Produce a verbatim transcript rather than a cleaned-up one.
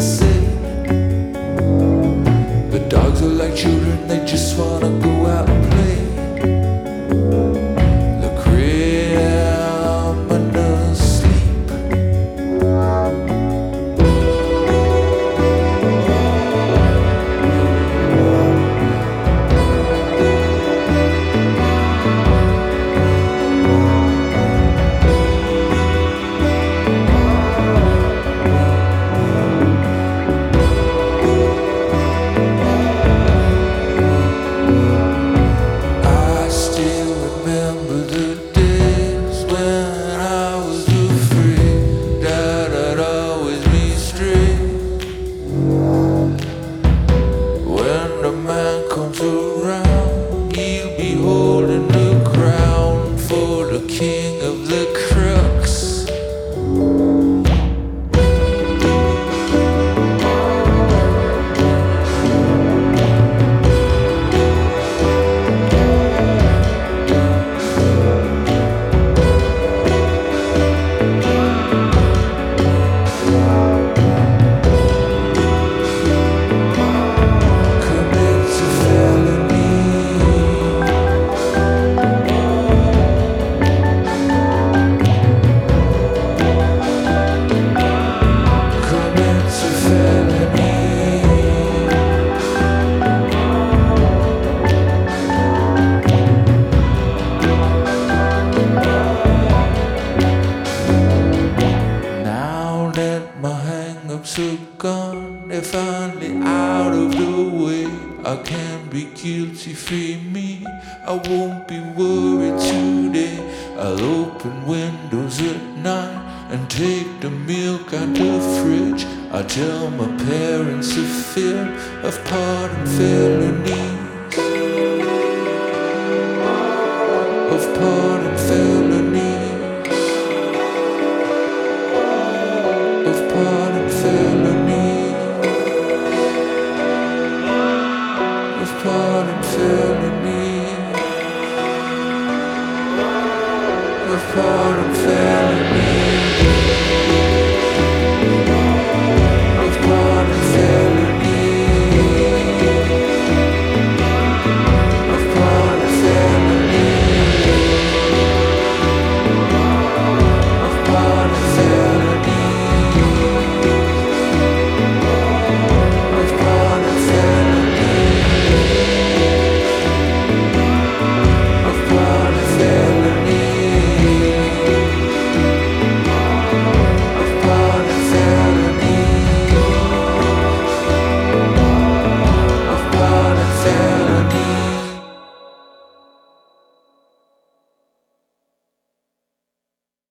to say. The dogs are like children, they just wanna go out and play. The criminals sleep. King of the crooks. So gone, they're finally out of the way. I can be guilty, free me. I won't be worried today. I'll open windows at night and take the milk out the fridge. I tell my parents a fear of pardon felonies, of pardon felonies, of pardon felonies, of pardon felonies, of pardon felonies.